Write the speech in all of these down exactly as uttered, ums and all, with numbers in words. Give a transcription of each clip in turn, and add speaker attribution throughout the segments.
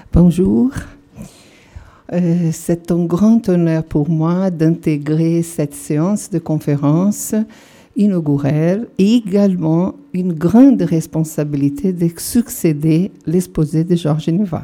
Speaker 1: Bonjour. Euh, c'est un grand honneur pour moi d'intégrer cette séance de conférence inaugurale et également une grande responsabilité de succéder l'exposé de Georges Neva.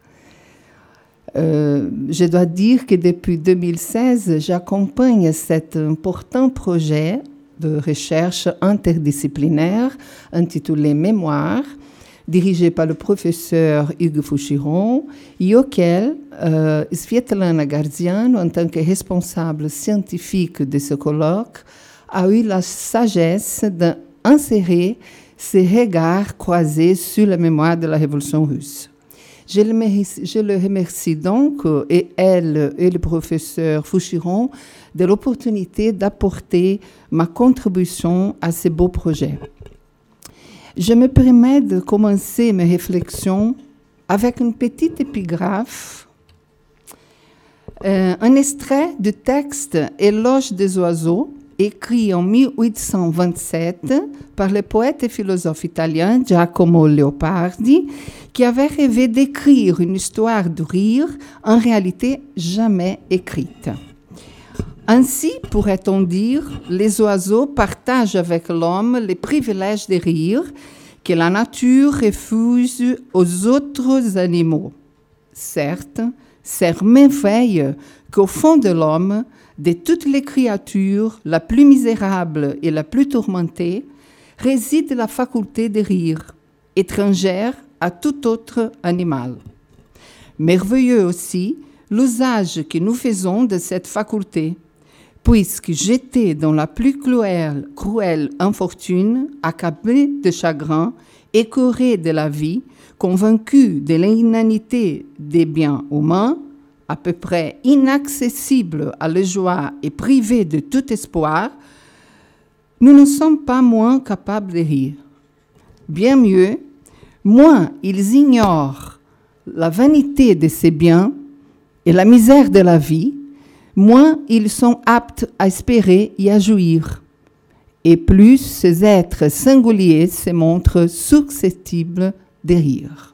Speaker 1: Euh, je dois dire que depuis deux mille seize, j'accompagne cet important projet de recherche interdisciplinaire intitulé Mémoire, dirigé par le professeur Hugues Fouchiron, et auquel euh, Svetlana Gardiano, en tant que responsable scientifique de ce colloque, a eu la sagesse d'insérer ses regards croisés sur la mémoire de la Révolution russe. Je le, remercie, je le remercie donc, et elle et le professeur Fouchiron, de l'opportunité d'apporter ma contribution à ce beau projet. Je me permets de commencer mes réflexions avec une petite épigraphe, euh, un extrait du texte « Éloge des oiseaux » écrit en mille huit cent vingt-sept par le poète et philosophe italien Giacomo Leopardi, qui avait rêvé d'écrire une histoire de rire, en réalité jamais écrite. Ainsi, pourrait-on dire, les oiseaux partagent avec l'homme les privilèges de rire que la nature refuse aux autres animaux. Certes, cette merveille qu'au fond de l'homme, de toutes les créatures, la plus misérable et la plus tourmentée, réside la faculté de rire, étrangère à tout autre animal. Merveilleux aussi l'usage que nous faisons de cette faculté, puisque jeté dans la plus cruelle, cruelle infortune, accablé de chagrin, écœuré de la vie, convaincu de l'inanité des biens humains, à peu près inaccessible à la joie et privé de tout espoir, nous ne sommes pas moins capables de rire. Bien mieux, moins ils ignorent la vanité de ces biens et la misère de la vie, moins ils sont aptes à espérer et à jouir. Et plus ces êtres singuliers se montrent susceptibles de rire.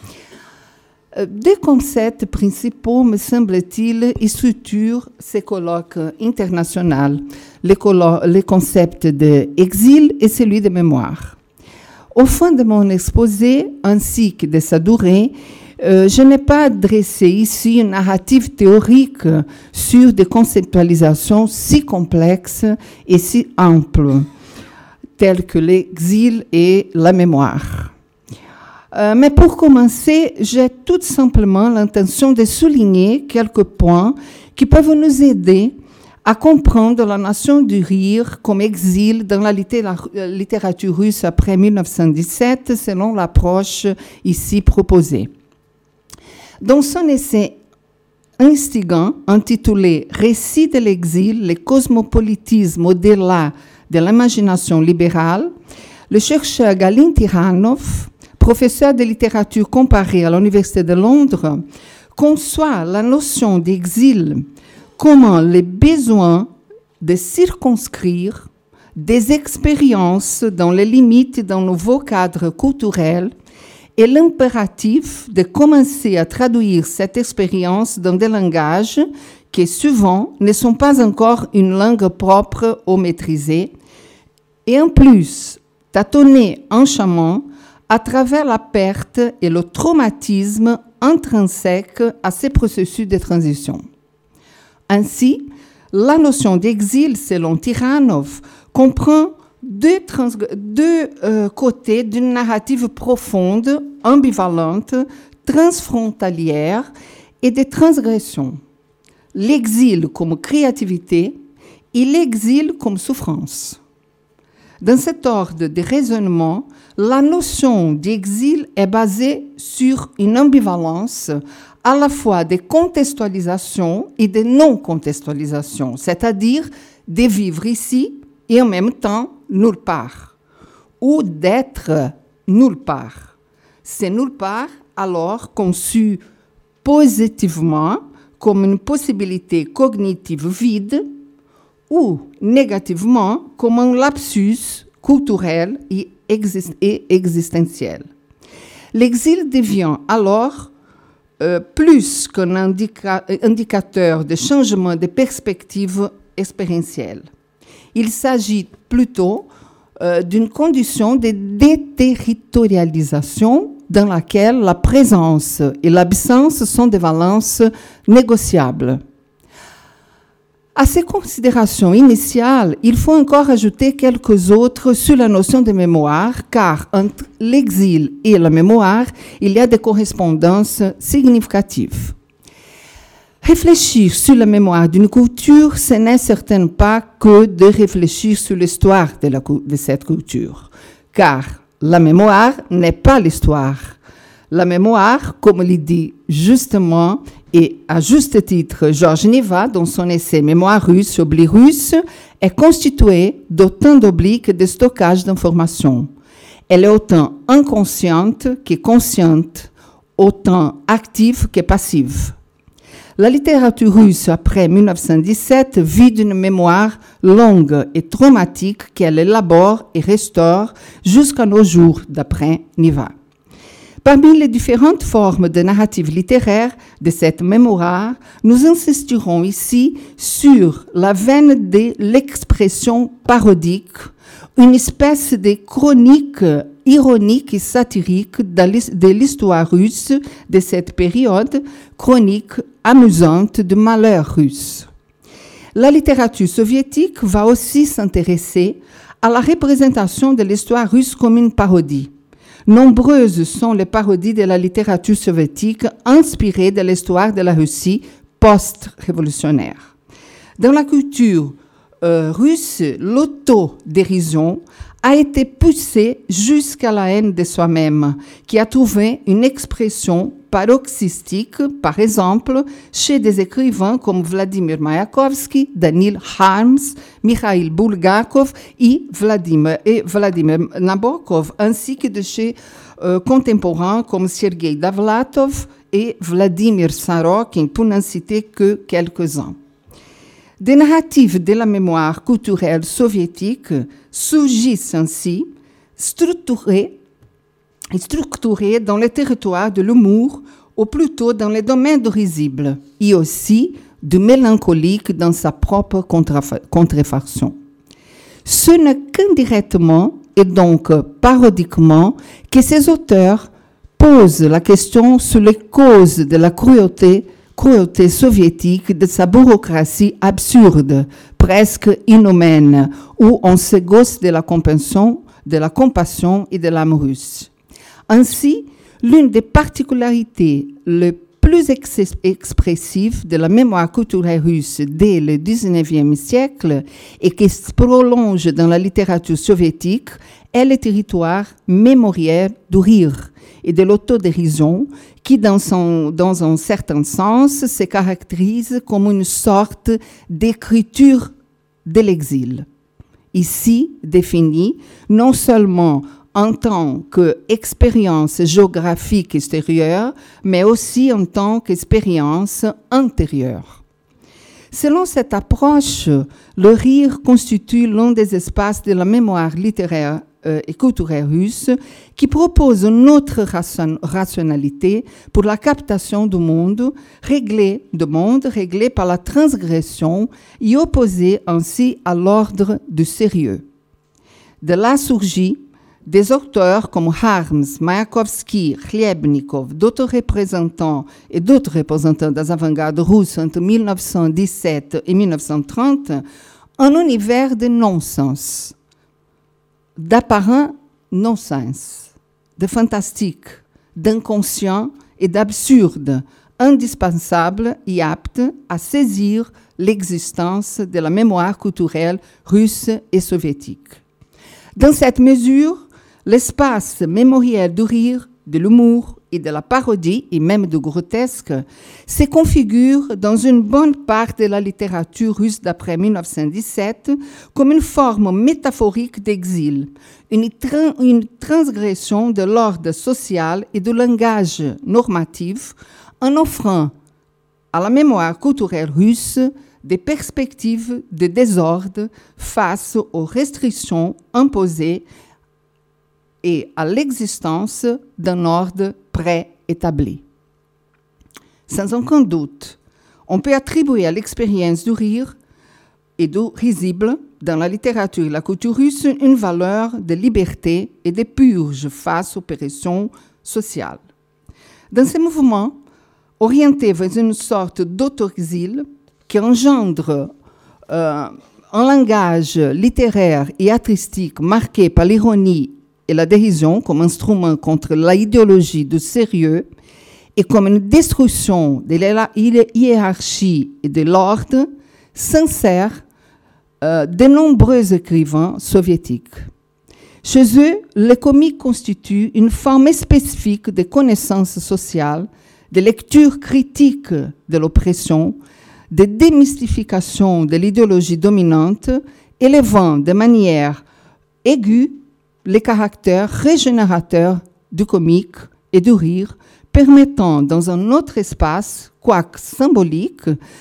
Speaker 1: Deux concepts principaux, me semble-t-il, structurent ces colloques internationaux, le, collo- le concept d'exil et celui de mémoire. Au fond de mon exposé, ainsi que de sa durée, euh, je n'ai pas dressé ici une narrative théorique sur des conceptualisations si complexes et si amples, telles que l'exil et la mémoire. Euh, mais pour commencer, j'ai tout simplement l'intention de souligner quelques points qui peuvent nous aider à comprendre la notion du rire comme exil dans la littérature russe après mille neuf cent dix-sept, selon l'approche ici proposée. Dans son essai instigant intitulé « Récit de l'exil, le cosmopolitisme au-delà de l'imagination libérale », le chercheur Galin Tiranov, professeur de littérature comparée à l'Université de Londres, conçoit la notion d'exil comme le besoin de circonscrire des expériences dans les limites d'un nouveau cadre culturel et l'impératif de commencer à traduire cette expérience dans des langages qui souvent ne sont pas encore une langue propre ou maîtrisée, et en plus tâtonner en chemin à travers la perte et le traumatisme intrinsèque à ces processus de transition. Ainsi, la notion d'exil, selon Tiranov, comprend deux, trans- deux euh, côtés d'une narrative profonde, ambivalente, transfrontalière et de transgression. L'exil comme créativité et l'exil comme souffrance. Dans cet ordre de raisonnement, la notion d'exil est basée sur une ambivalence à la fois de contextualisation et de non-contextualisation, c'est-à-dire de vivre ici et en même temps nulle part, ou d'être nulle part. C'est nulle part alors conçu positivement comme une possibilité cognitive vide, ou négativement comme un lapsus culturel et, exist- et existentiel. L'exil devient alors euh, plus qu'un indica- indicateur de changement de perspective expérientielle. Il s'agit plutôt euh, d'une condition de déterritorialisation dans laquelle la présence et l'absence sont des valences négociables. À ces considérations initiales, il faut encore ajouter quelques autres sur la notion de mémoire, car entre l'exil et la mémoire, il y a des correspondances significatives. Réfléchir sur la mémoire d'une culture, ce n'est certainement pas que de réfléchir sur l'histoire de, la, de cette culture, car la mémoire n'est pas l'histoire. La mémoire, comme le dit justement et à juste titre Georges Niva dans son essai Mémoire russe, oubli russe, est constituée d'autant d'oubli que de stockage d'informations. Elle est autant inconsciente que consciente, autant active que passive. La littérature russe après mille neuf cent dix-sept vit d'une mémoire longue et traumatique qu'elle élabore et restaure jusqu'à nos jours, d'après Niva. Parmi les différentes formes de narrative littéraire de cette mémoire, nous insisterons ici sur la veine de l'expression parodique, une espèce de chronique ironique et satirique de l'histoire russe de cette période, chronique amusante de malheur russe. La littérature soviétique va aussi s'intéresser à la représentation de l'histoire russe comme une parodie. Nombreuses sont les parodies de la littérature soviétique inspirées de l'histoire de la Russie post-révolutionnaire. Dans la culture euh, russe, l'autodérision a été poussée jusqu'à la haine de soi-même, qui a trouvé une expression paroxystique, par exemple, chez des écrivains comme Vladimir Mayakovsky, Danil Harms, Mikhail Bulgakov et Vladimir, et Vladimir Nabokov, ainsi que de chez euh, contemporains comme Sergei Davlatov et Vladimir Sorokin, pour n'en citer que quelques-uns. Des narratives de la mémoire culturelle soviétique surgissent ainsi, structurées, structurées dans les territoires de l'humour, ou plutôt dans les domaines du risible, et aussi du mélancolique dans sa propre contrefaçon. Ce n'est qu'indirectement, et donc parodiquement, que ces auteurs posent la question sur les causes de la cruauté cruauté soviétique, de sa bureaucratie absurde, presque inhumaine, où on se gosse de la compassion, de la compassion et de l'âme russe. Ainsi, l'une des particularités les plus ex- expressives de la mémoire culturelle russe dès le dix-neuvième siècle et qui se prolonge dans la littérature soviétique est le territoire mémoriel du rire et de l'autodérision qui, dans, son, dans un certain sens, se caractérise comme une sorte d'écriture de l'exil. Ici définie non seulement en tant qu'expérience géographique extérieure, mais aussi en tant qu'expérience intérieure. Selon cette approche, le rire constitue l'un des espaces de la mémoire littéraire et culturelle russe qui propose une autre ration- rationalité pour la captation du monde réglé, de monde réglé par la transgression et opposé ainsi à l'ordre du sérieux. De là surgit des auteurs comme Harms, Mayakovsky, Khliebnikov, d'autres représentants et d'autres représentants des avant-gardes russes entre mille neuf cent dix-sept et mille neuf cent trente, un univers de non-sens, d'apparent non-sens, de fantastique, d'inconscient et d'absurde, indispensable et apte à saisir l'existence de la mémoire culturelle russe et soviétique. Dans cette mesure, l'espace mémoriel du rire, de l'humour et de la parodie, et même du grotesque, se configure dans une bonne part de la littérature russe d'après mille neuf cent dix-sept comme une forme métaphorique d'exil, une, tra- une transgression de l'ordre social et du langage normatif, en offrant à la mémoire culturelle russe des perspectives de désordre face aux restrictions imposées et à l'existence d'un ordre préétabli. Sans aucun doute, on peut attribuer à l'expérience du rire et du risible dans la littérature et la culture russe une valeur de liberté et de purge face aux pressions sociales. Dans ces mouvements, orientés vers une sorte d'auto-exil qui engendre euh, un langage littéraire et artistique marqué par l'ironie et la dérision comme instrument contre l'idéologie du sérieux et comme une destruction de la hiérarchie et de l'ordre, s'insèrent euh, de nombreux écrivains soviétiques. Chez eux, le comique constitue une forme spécifique de connaissance sociale, de lecture critique de l'oppression, de démystification de l'idéologie dominante, élevant de manière aiguë les caractères régénérateurs du comique et du rire, permettant dans un autre espace, quoique symbolique,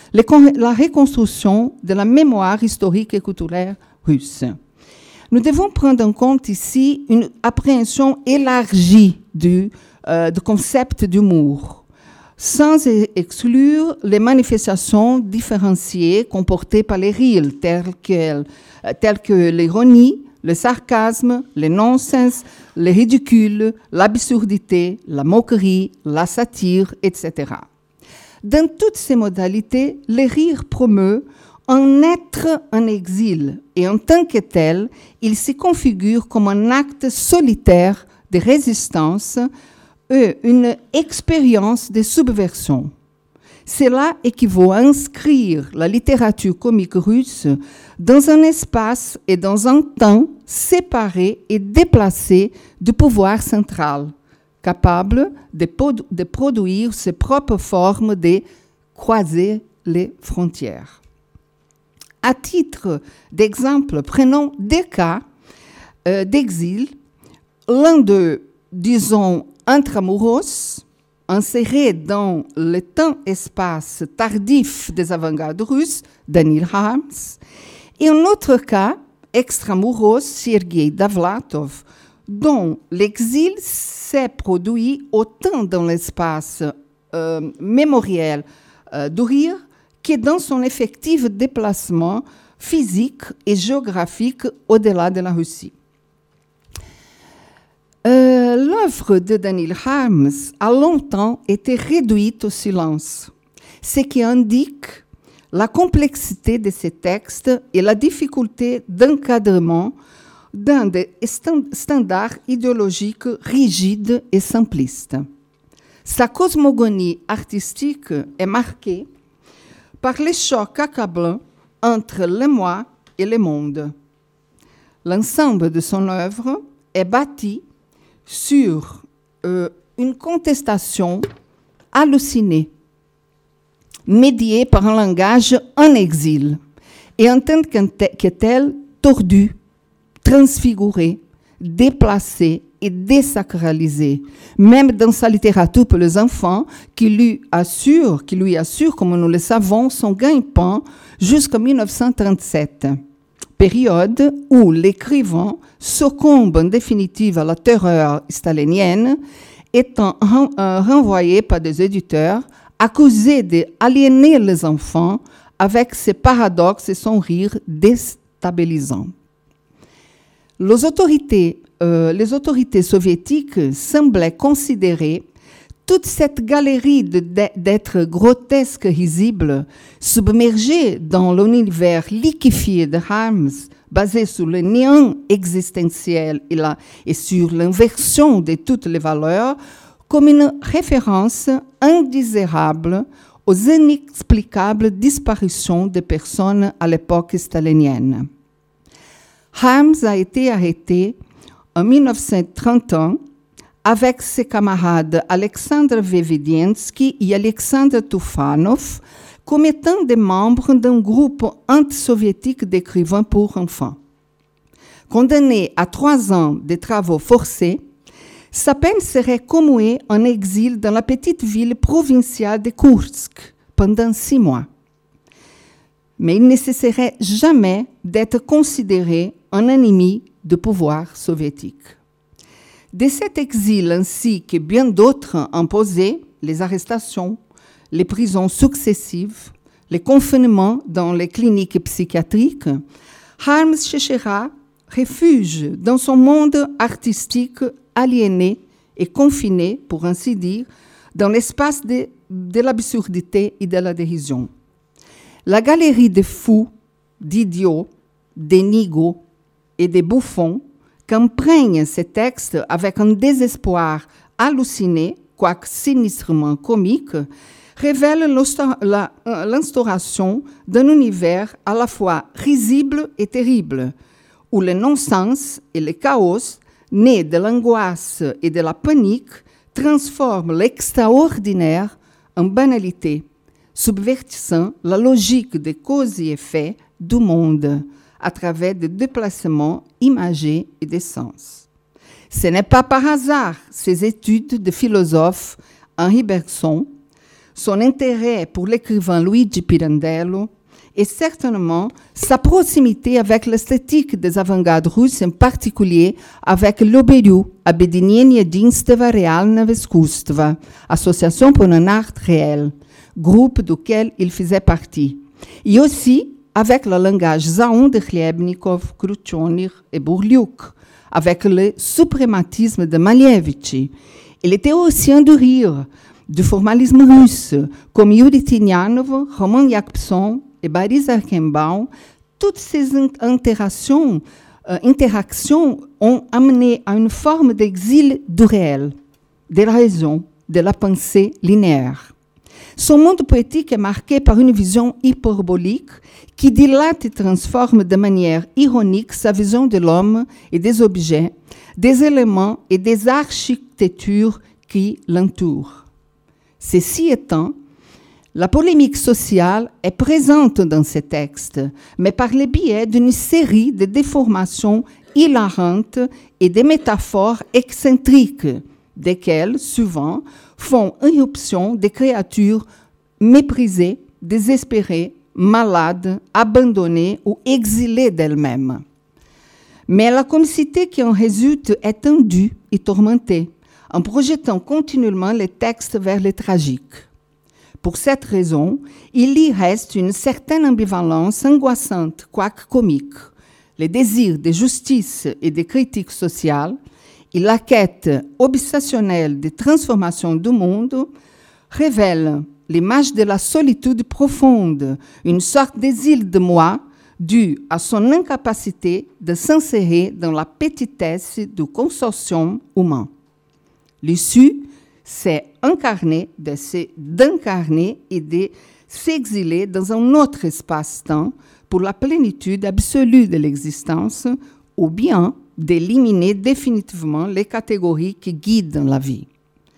Speaker 1: la reconstruction de la mémoire historique et culturelle russe. Nous devons prendre en compte ici une appréhension élargie du, euh, du concept d'humour, sans exclure les manifestations différenciées comportées par les rires, telles que, telles que l'ironie, le sarcasme, le nonsense, le ridicule, l'absurdité, la moquerie, la satire, et cetera. Dans toutes ces modalités, le rire promeut un être en exil et en tant que tel, il se configure comme un acte solitaire de résistance et une expérience de subversion. Cela équivaut à inscrire la littérature comique russe dans un espace et dans un temps séparés et déplacés du pouvoir central, capable de, pod- de produire ses propres formes de croiser les frontières. À titre d'exemple, prenons deux cas euh, d'exil. L'un d'eux, disons, intramuros, inséré dans le temps-espace tardif des avant-gardes russes, Daniil Harms, et un autre cas, extramuros, Sergei Davlatov, dont l'exil s'est produit autant dans l'espace euh, mémoriel euh, du rire que dans son effectif déplacement physique et géographique au-delà de la Russie. Euh, l'œuvre de Daniil Harms a longtemps été réduite au silence, ce qui indique la complexité de ces textes et la difficulté d'encadrement dans des standards idéologiques rigides et simplistes. Sa cosmogonie artistique est marquée par les chocs accablants entre le moi et le monde. L'ensemble de son œuvre est bâti sur euh, une contestation hallucinée, médiée par un langage en exil, et en tant que tel, tordu, transfiguré, déplacé et désacralisé, même dans sa littérature pour les enfants, qui lui assure, qui lui assure, comme nous le savons, son gagne-pain jusqu'en dix-neuf cent trente-sept. Période où l'écrivain succombe en définitive à la terreur stalinienne, étant renvoyé par des éditeurs accusés d'aliéner les enfants avec ses paradoxes et son rire déstabilisant. Les autorités, euh, les autorités soviétiques semblaient considérer toute cette galerie de, d'êtres grotesques et risibles, submergés dans l'univers liquéfié de Harms, basé sur le néant existentiel et, la, et sur l'inversion de toutes les valeurs, comme une référence indésirable aux inexplicables disparitions des personnes à l'époque stalinienne. Harms a été arrêté en dix-neuf cent trente et un avec ses camarades Alexandre Vevedinsky et Alexandre Tufanov comme étant des membres d'un groupe anti-soviétique d'écrivains pour enfants. Condamné à trois ans de travaux forcés, sa peine serait commuée en exil dans la petite ville provinciale de Koursk pendant six mois. Mais il ne cesserait jamais d'être considéré un ennemi du pouvoir soviétique. De cet exil ainsi que bien d'autres imposés, les arrestations, les prisons successives, les confinements dans les cliniques psychiatriques, Harms cherchera refuge dans son monde artistique aliéné et confiné, pour ainsi dire, dans l'espace de, de l'absurdité et de la dérision. La galerie des fous, d'idiots, des nigauds et des bouffons qu'imprègnent ces textes avec un désespoir halluciné, quoique sinistrement comique, révèle l'instauration d'un univers à la fois risible et terrible, où le non-sens et le chaos, nés de l'angoisse et de la panique, transforment l'extraordinaire en banalité, subvertissant la logique des causes et effets du monde à travers des déplacements imagés et des sens. Ce n'est pas par hasard ces études de philosophe Henri Bergson, son intérêt pour l'écrivain Luigi Pirandello et certainement sa proximité avec l'esthétique des avant-gardes russes, en particulier avec l'Oberiu, Объединение единства реального искусства, Association pour un art réel, groupe duquel il faisait partie, et aussi avec le langage zaon de Chlebnikov, Khrouchtchev et Bourliuk, avec le suprématisme de Malevich. Il était aussi un de rire du formalisme russe, comme Yuri Tinyanov, Roman Yakubson et Boris Archambault. Toutes ces interactions, euh, interactions ont amené à une forme d'exil du réel, de la raison, de la pensée linéaire. Son monde poétique est marqué par une vision hyperbolique qui dilate et transforme de manière ironique sa vision de l'homme et des objets, des éléments et des architectures qui l'entourent. Ceci étant, la polémique sociale est présente dans ces textes, mais par le biais d'une série de déformations hilarantes et des métaphores excentriques, desquelles, souvent, font irruption des créatures méprisées, désespérées, malades, abandonnées ou exilées d'elles-mêmes. Mais la comicité qui en résulte est tendue et tourmentée, en projetant continuellement les textes vers le tragique. Pour cette raison, il y reste une certaine ambivalence angoissante, quoique comique. Le désir de justice et de critique sociale et la quête obsessionnelle de transformation du monde révèlent l'image de la solitude profonde, une sorte d'exil de moi dû à son incapacité de s'insérer dans la petitesse du consortium humain. L'issue, c'est incarner, de se, d'incarner et de s'exiler dans un autre espace-temps pour la plénitude absolue de l'existence, ou bien d'éliminer définitivement les catégories qui guident la vie.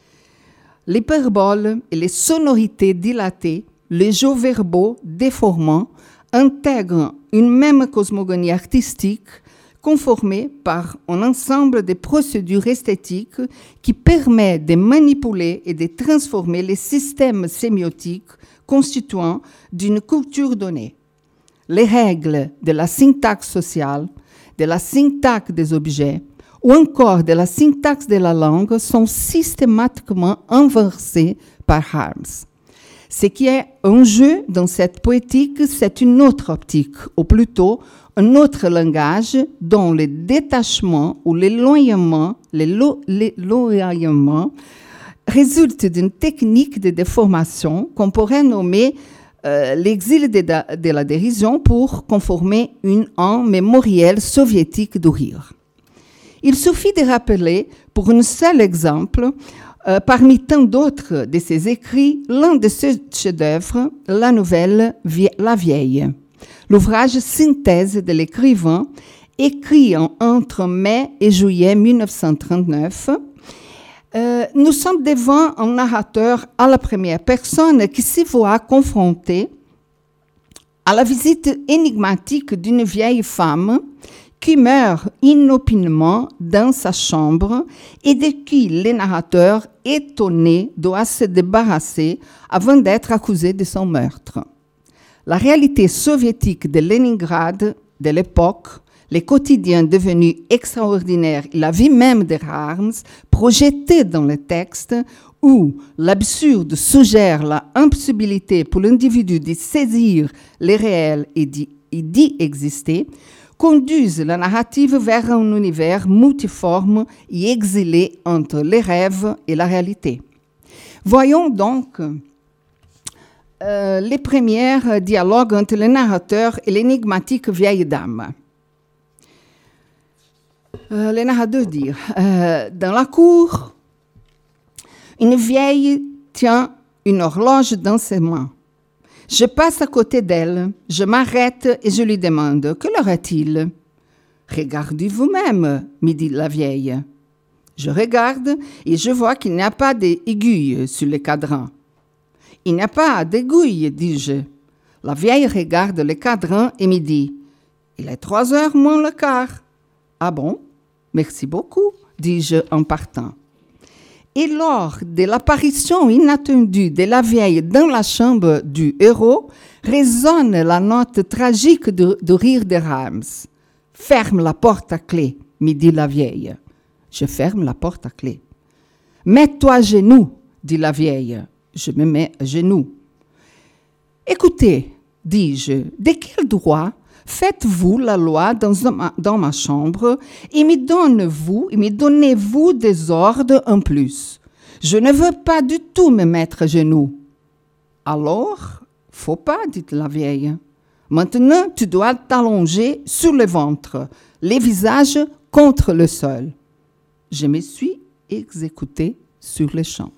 Speaker 1: L'hyperbole et les sonorités dilatées, les jeux verbaux déformants intègrent une même cosmogonie artistique conformée par un ensemble de procédures esthétiques qui permet de manipuler et de transformer les systèmes sémiotiques constituants d'une culture donnée. Les règles de la syntaxe sociale, de la syntaxe des objets ou encore de la syntaxe de la langue sont systématiquement inversées par Harms. Ce qui est un jeu dans cette poétique, c'est une autre optique, ou plutôt un autre langage dont le détachement ou l'éloignement, l'éloignement résulte d'une technique de déformation qu'on pourrait nommer euh, l'exil de, de la dérision pour conformer une un mémoriel soviétique du rire. Il suffit de rappeler, pour un seul exemple, euh, parmi tant d'autres de ses écrits, l'un de ses chefs-d'œuvre, la nouvelle La Vieille, l'ouvrage synthèse de l'écrivain, écrit entre mai et juillet mille neuf cent trente-neuf. Euh, nous sommes devant un narrateur à la première personne qui s'y voit confronté à la visite énigmatique d'une vieille femme qui meurt inopinément dans sa chambre et de qui le narrateur, étonné, doit se débarrasser avant d'être accusé de son meurtre. La réalité soviétique de Leningrad de l'époque, les quotidiens devenus extraordinaires et la vie même de Harms, projetés dans le texte, où l'absurde suggère la impossibilité pour l'individu de saisir les réels et d'y, et d'y exister, conduisent la narrative vers un univers multiforme et exilé entre les rêves et la réalité. Voyons donc euh, les premiers dialogues entre le narrateur et l'énigmatique vieille dame. Euh, le narrateur dit euh, dans la cour, une vieille tient une horloge dans ses mains. Je passe à côté d'elle, je m'arrête et je lui demande « Que l'heure est-il » ?« Regardez vous-même, me dit la vieille. Je regarde et je vois qu'il n'y a pas d'aiguille sur le cadran. « Il n'y a pas d'aiguille, dis-je. La vieille regarde le cadran et me dit « Il est trois heures moins le quart. »« Ah bon ? Merci beaucoup, dis-je en partant. » Et lors de l'apparition inattendue de la vieille dans la chambre du héros, résonne la note tragique de, de rire de Rams. « Ferme la porte à clé, me dit la vieille. Je ferme la porte à clé. « Mets-toi à genoux, dit la vieille. Je me mets à genoux. « Écoutez, dis-je, de quel droit faites-vous la loi dans ma, dans ma chambre et me donnez-vous, et me donnez-vous des ordres en plus? Je ne veux pas du tout me mettre à genoux. »« Alors, faut pas, dit la vieille. Maintenant, tu dois t'allonger sur le ventre, les visages contre le sol. » Je me suis exécutée sur le champ.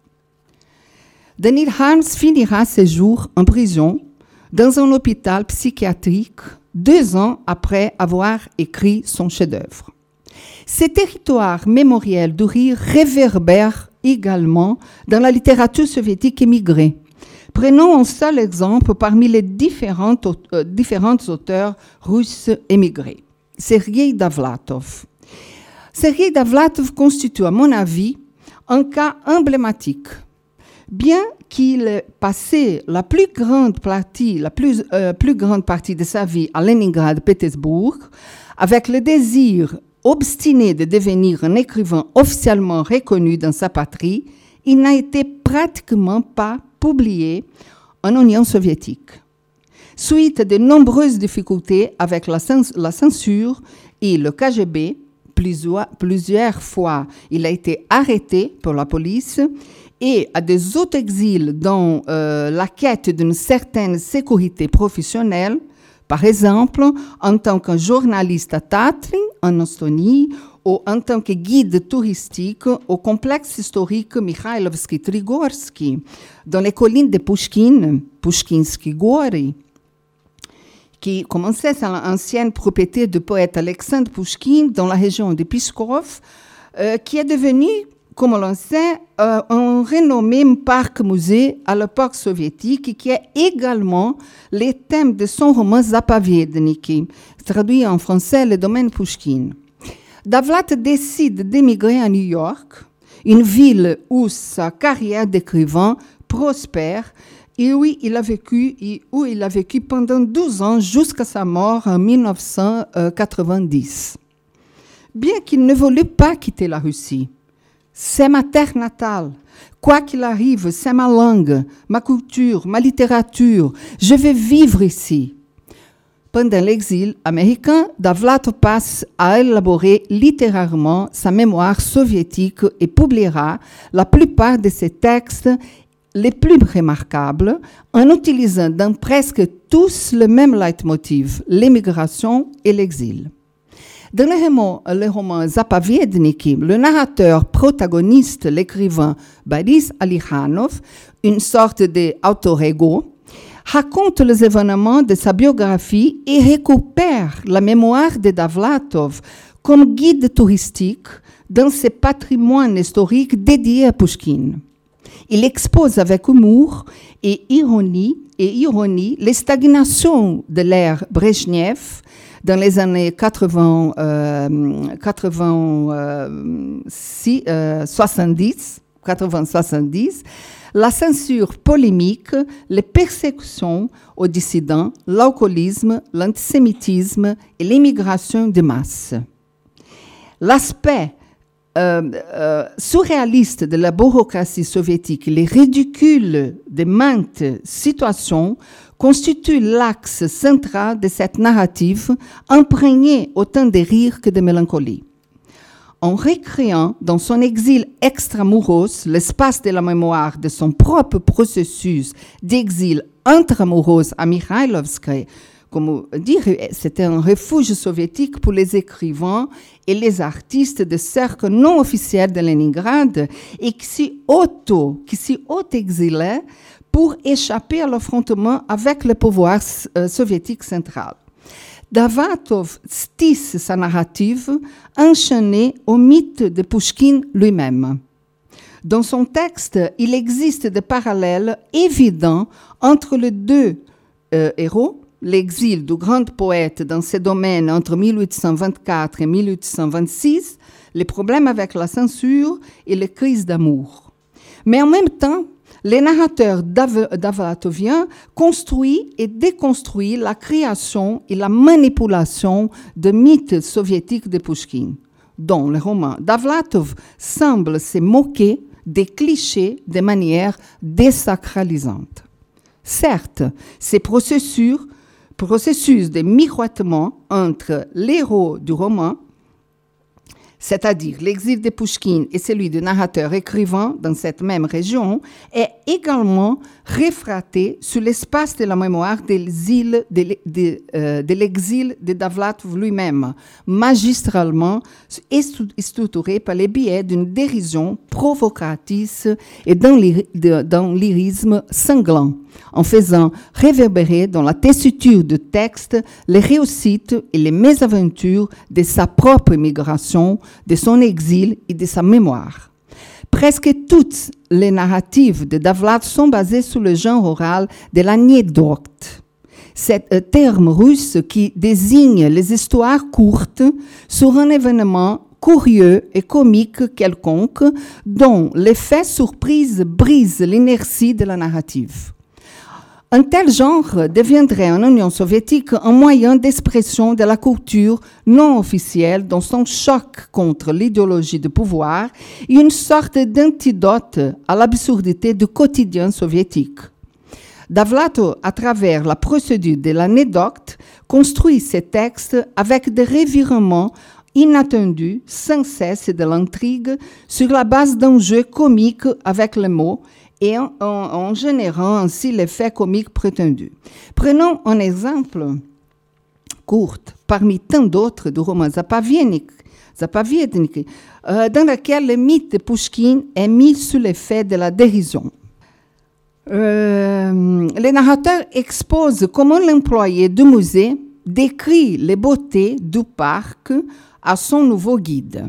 Speaker 1: Daniel Harms finira ses jours en prison dans un hôpital psychiatrique deux ans après avoir écrit son chef-d'œuvre. Ces territoires mémoriels du rire réverbèrent également dans la littérature soviétique émigrée. Prenons un seul exemple parmi les différents euh, différents auteurs russes émigrés. Sergueï Davlatov. Sergueï Davlatov constitue, à mon avis, un cas emblématique. Bien qu'il ait passé la plus grande partie, la plus, euh, plus grande partie de sa vie à Leningrad, Pétersbourg, avec le désir obstiné de devenir un écrivain officiellement reconnu dans sa patrie, il n'a été pratiquement pas publié en Union soviétique. Suite de nombreuses difficultés avec la, cens- la censure et le K G B, plusieurs, plusieurs fois il a été arrêté par la police, et à des autres exils dans euh, la quête d'une certaine sécurité professionnelle, par exemple en tant que journaliste à Tatlin, en Estonie, ou en tant que guide touristique au complexe historique Mikhailovsky-Trigorsky, dans les collines de Pushkin, Pushkinsky Gory, qui commençait à l'ancienne propriété du poète Alexandre Pushkin dans la région de Pskov, euh, qui est devenu, comme on le sait, euh, un renommé parc-musée à l'époque soviétique qui est également le thème de son roman Zapovedniki, traduit en français Le domaine Pushkin. Davlat décide d'émigrer à New York, une ville où sa carrière d'écrivain prospère et où il a vécu, et où il a vécu pendant douze ans jusqu'à sa mort en dix-neuf cent quatre-vingt-dix. Bien qu'il ne veuille pas quitter la Russie, c'est ma terre natale. Quoi qu'il arrive, c'est ma langue, ma culture, ma littérature. Je vais vivre ici. Pendant l'exil américain, Davlatov passe à élaborer littérairement sa mémoire soviétique et publiera la plupart de ses textes les plus remarquables en utilisant dans presque tous le même leitmotiv, l'émigration et l'exil. Dans le roman, le roman Zapovedniki, le narrateur protagoniste, l'écrivain Boris Alikhanov, une sorte d'alter ego, raconte les événements de sa biographie et récupère la mémoire de Davlatov comme guide touristique dans ses patrimoines historiques dédiés à Pushkin. Il expose avec humour et ironie, et ironie les stagnations de l'ère Brezhnev dans les années quatre-vingts, euh, quatre-vingts, euh, si, euh, soixante-dix, quatre-vingts soixante-dix, la censure polémique, les persécutions aux dissidents, l'alcoolisme, l'antisémitisme et l'immigration de masse. L'aspect euh, euh, surréaliste de la bureaucratie soviétique, les ridicules de maintes situations constituent l'axe central de cette narrative imprégnée autant de rire que de mélancolie. En recréant dans son exil extramuros l'espace de la mémoire de son propre processus d'exil intramuros à Mikhailovsk, comme dire, c'était un refuge soviétique pour les écrivains et les artistes de cercles non officiels de Leningrad et qui s'y auto, qui s'y auto-exilaient pour échapper à l'affrontement avec le pouvoir euh, soviétique central. Davlatov tisse sa narrative enchaînée au mythe de Pouchkine lui-même. Dans son texte, il existe des parallèles évidents entre les deux euh, héros, l'exil du grand poète dans ces domaines entre mille huit cent vingt-quatre et mille huit cent vingt-six, les problèmes avec la censure et les crises d'amour. Mais en même temps, les narrateurs davlatoviens construisent et déconstruisent la création et la manipulation de mythes soviétiques de Pouchkine, dont le roman Davlatov semble se moquer des clichés de manière désacralisante. Certes, ces processus, processus de miroitement entre l'héros du roman, c'est-à-dire l'exil de Pouchkine et celui du narrateur-écrivain dans cette même région, est également réfraté sur l'espace de la mémoire de l'exil de, de, euh, de, l'exil de Davlatov lui-même, magistralement structuré par les biais d'une dérision provocatrice et d'un lyrisme sanglant, en faisant réverbérer dans la tessiture du texte les réussites et les mésaventures de sa propre migration, de son exil et de sa mémoire. Presque toutes les narratives de Davlatov sont basées sur le genre oral de l'anecdote. C'est un terme russe qui désigne les histoires courtes sur un événement curieux et comique quelconque dont l'effet surprise brise l'inertie de la narrative. Un tel genre deviendrait en Union soviétique un moyen d'expression de la culture non officielle dans son choc contre l'idéologie de pouvoir et une sorte d'antidote à l'absurdité du quotidien soviétique. Davlatov, à travers la procédure de l'anecdote, construit ses textes avec des revirements inattendus sans cesse de l'intrigue sur la base d'enjeux comiques avec les mots et en, en, en générant ainsi l'effet comique prétendu. Prenons un exemple court parmi tant d'autres du roman Zapavietnik, Zapavietnik euh, dans lequel le mythe de Pouchkine est mis sous l'effet de la dérision. Euh, le narrateur expose comment l'employé du musée décrit les beautés du parc à son nouveau guide.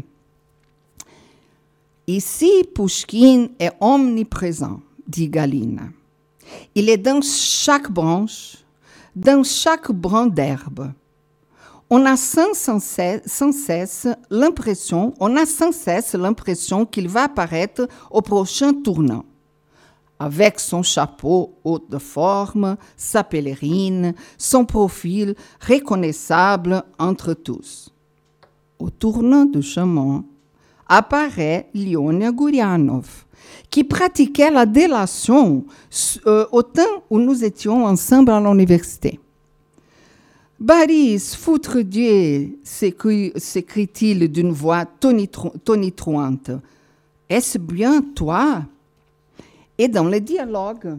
Speaker 1: Ici, Pouchkine est omniprésent, dit Galina. Il est dans chaque branche, dans chaque brin d'herbe. On a sans, sans cesse, sans cesse l'impression, on a sans cesse l'impression qu'il va apparaître au prochain tournant. Avec son chapeau haute de forme, sa pèlerine, son profil reconnaissable entre tous. Au tournant du chemin, apparaît Lyonia Gourianov, qui pratiquait la délation euh, au temps où nous étions ensemble à l'université. « Baris, foutre Dieu !» s'écrie-t-il d'une voix tonitruante. « Est-ce bien toi ?» Et dans le dialogue,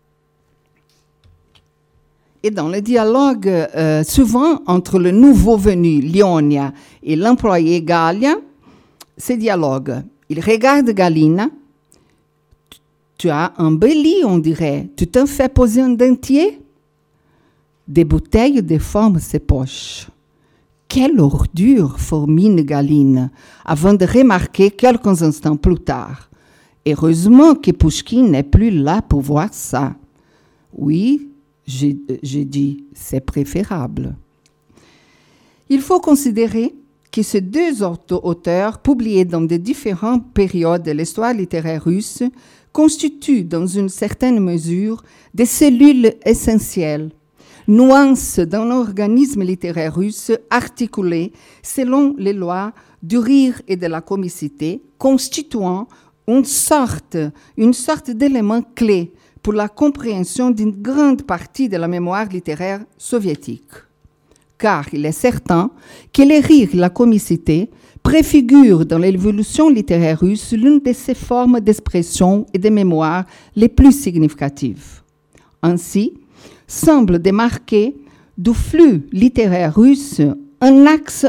Speaker 1: et dans le dialogue euh, souvent entre le nouveau venu Lyonia et l'employé Galia, ce dialogue, il regarde Galina. Tu as un bel lit, on dirait. Tu t'en fais poser un dentier? Des bouteilles déforment ses poches. Quelle ordure, fourmine Galina, avant de remarquer quelques instants plus tard. Heureusement que Pouchkine n'est plus là pour voir ça. Oui, j'ai, j'ai dit, c'est préférable. Il faut considérer que ces deux auteurs, publiés dans de différentes périodes de l'histoire littéraire russe, constituent dans une certaine mesure des cellules essentielles, nuance d'un organisme littéraire russe articulé selon les lois du rire et de la comicité, constituant une sorte, une sorte d'élément clé pour la compréhension d'une grande partie de la mémoire littéraire soviétique. Car il est certain que les rires et la comicité préfigurent dans l'évolution littéraire russe l'une de ces formes d'expression et de mémoire les plus significatives. Ainsi, semble démarquer du flux littéraire russe un axe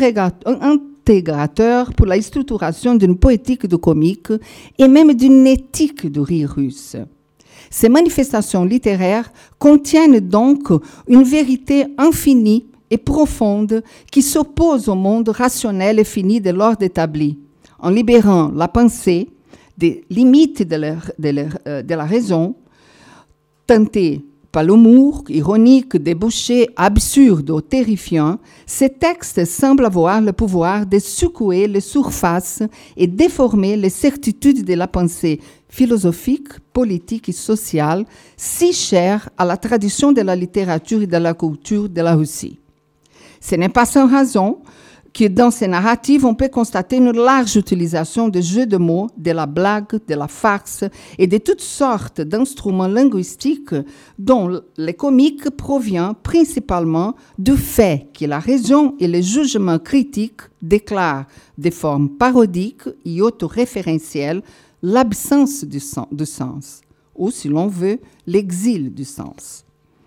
Speaker 1: intégrateur pour la structuration d'une poétique du comique et même d'une éthique du rire russe. Ces manifestations littéraires contiennent donc une vérité infinie et profonde qui s'oppose au monde rationnel et fini de l'ordre établi, en libérant la pensée des limites de la, de la, de la raison, tentés par l'humour ironique, débouché, absurde ou terrifiant. Ces textes semblent avoir le pouvoir de secouer les surfaces et déformer les certitudes de la pensée philosophique, politique et sociale, si chères à la tradition de la littérature et de la culture de la Russie. Ce n'est pas sans raison que dans ces narratives, on peut constater une large utilisation de jeux de mots, de la blague, de la farce et de toutes sortes d'instruments linguistiques dont le comique provient principalement du fait que la raison et le jugement critique déclarent de forme parodique et autoréférentielle l'absence du sens, ou si l'on veut, l'exil du sens.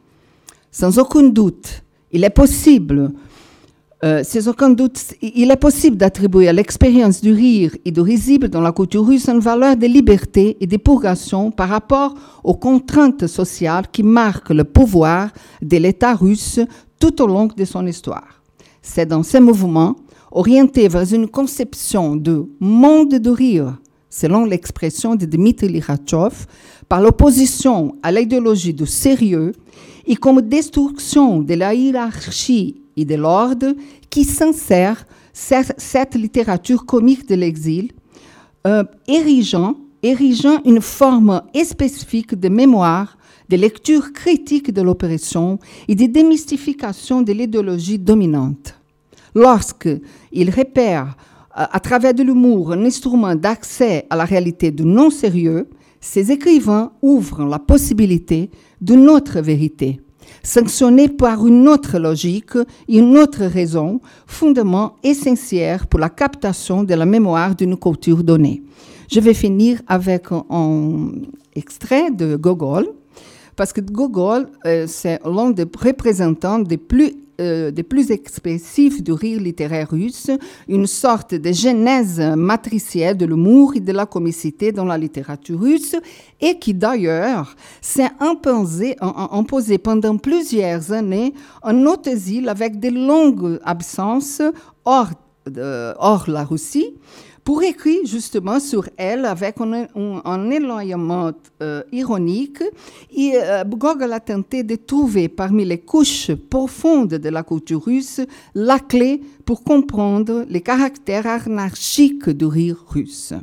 Speaker 1: Sans aucun doute, il est possible Euh, sans aucun doute, il est possible d'attribuer à l'expérience du rire et du risible dans la culture russe une valeur de liberté et de purgation par rapport aux contraintes sociales qui marquent le pouvoir de l'État russe tout au long de son histoire. C'est dans ce mouvement, orienté vers une conception de monde du rire, selon l'expression de Dmitri Likhatchov, par l'opposition à l'idéologie du sérieux et comme destruction de la hiérarchie et de l'ordre qui s'insère cette littérature comique de l'exil, euh, érigeant, érigeant une forme spécifique de mémoire, de lecture critique de l'oppression et de démystification de l'idéologie dominante. Lorsqu'il repère à travers de l'humour un instrument d'accès à la réalité du non-sérieux, ces écrivains ouvrent la possibilité d'une autre vérité, sanctionnée par une autre logique et une autre raison, fondement essentiel pour la captation de la mémoire d'une culture donnée. Je vais finir avec un, un extrait de Gogol, parce que Gogol, euh, c'est l'un des représentants des plus, euh, des plus expressifs du rire littéraire russe, une sorte de genèse matricielle de l'humour et de la comicité dans la littérature russe, et qui d'ailleurs s'est imposé, imposé pendant plusieurs années en haute exil avec de longues absences hors, de, hors la Russie, pour écrire justement sur elle avec un, un, un éloignement euh, ironique. Et euh, Gogol a tenté de trouver parmi les couches profondes de la culture russe la clé pour comprendre les caractères anarchiques du rire russe.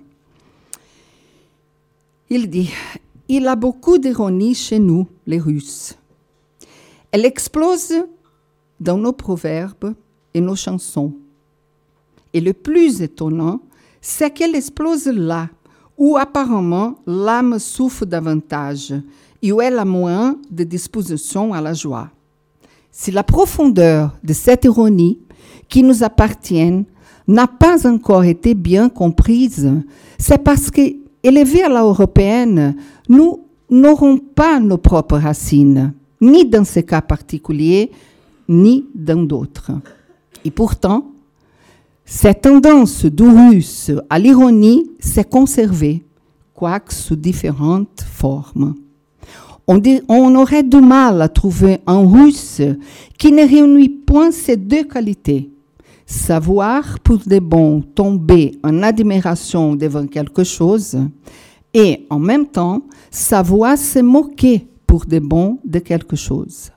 Speaker 1: Il dit « Il y a beaucoup d'ironie chez nous, les Russes. Elle explose dans nos proverbes et nos chansons. Et le plus étonnant, c'est qu'elle explose là, où apparemment l'âme souffre davantage et où elle a moins de disposition à la joie. Si la profondeur de cette ironie qui nous appartient n'a pas encore été bien comprise, c'est parce qu'élevés à la européenne, nous n'aurons pas nos propres racines, ni dans ce cas particulier, ni dans d'autres. Et pourtant, cette tendance du russe à l'ironie s'est conservée, quoique sous différentes formes. On, dit, on aurait du mal à trouver un russe qui ne réunit point ces deux qualités. Savoir pour de bon tomber en admiration devant quelque chose et en même temps savoir se moquer pour de bon de quelque chose.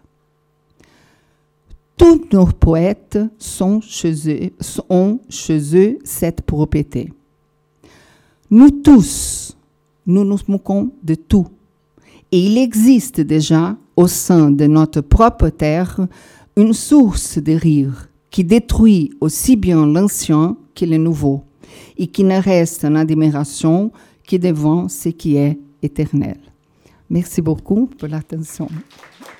Speaker 1: Tous nos poètes sont chez eux, ont chez eux cette propriété. Nous tous, nous nous moquons de tout. Et il existe déjà au sein de notre propre terre une source de rire qui détruit aussi bien l'ancien que le nouveau et qui ne reste en admiration que devant ce qui est éternel. Merci beaucoup pour l'attention.